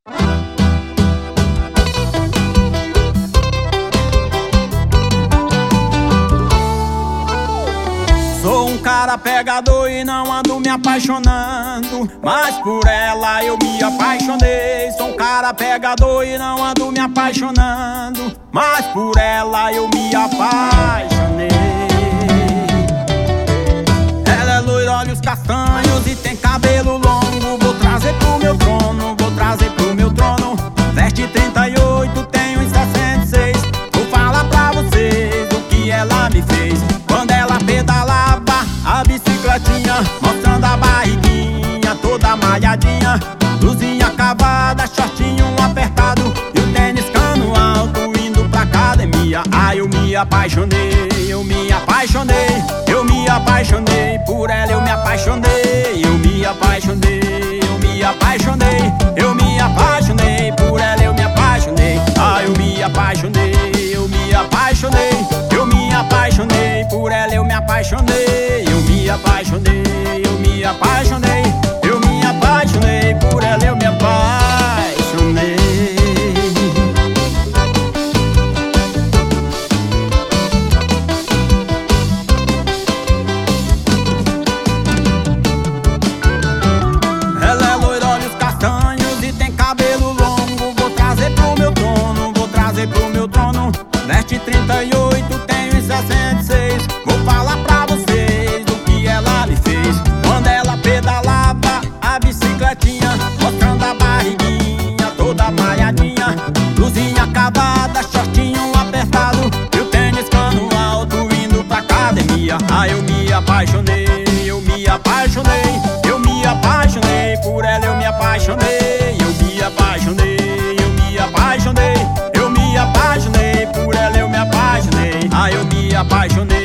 Sou um cara pegador e não ando me apaixonando, mas por ela eu me apaixonei. Sou um cara pegador e não ando me apaixonando, mas por ela eu me apaixonei. Ela é loira, olhos castanhos e tem cabelo longo. Vou trazer pro meu trono, vou trazer pro meu trono. Veste 38, tem uns 66. Vou falar pra vocês o que ela me fez. Quando ela pedalava a bicicletinha, mostrando a barriguinha toda malhadinha, blusinha cavada, shortinho apertado e o tênis cano alto indo pra academia. Ai, eu me apaixonei, eu me apaixonei, eu me apaixonei. Por ela eu me apaixonei, eu me apaixonei, eu me apaixonei, eu me apaixonei. Por ela eu me apaixonei. Ai, eu me apaixonei, eu me apaixonei, eu me apaixonei. Por ela eu me apaixonei, eu me apaixonei, eu me apaixonei, eu me apaixonei. Por ela eu me apaixonei. Ela é loira, olhos castanhos e tem cabelo longo. Vou trazer pro meu trono, vou trazer pro meu trono. Veste 38, tem uns 66. Vou falar pra vocês do que ela me fez. Quando ela pedalava a bicicletinha, mostrando a barriguinha toda malhadinha, blusinha cavada, shortinho apertado e o tênis cano alto indo pra academia. Ai, eu me apaixonei, eu me apaixonei, eu me apaixonei. Por ela eu me apaixonei, eu me apaixonei, eu me apaixonei, eu me apaixonei. Por ela eu me apaixonei. Ai, eu me apaixonei.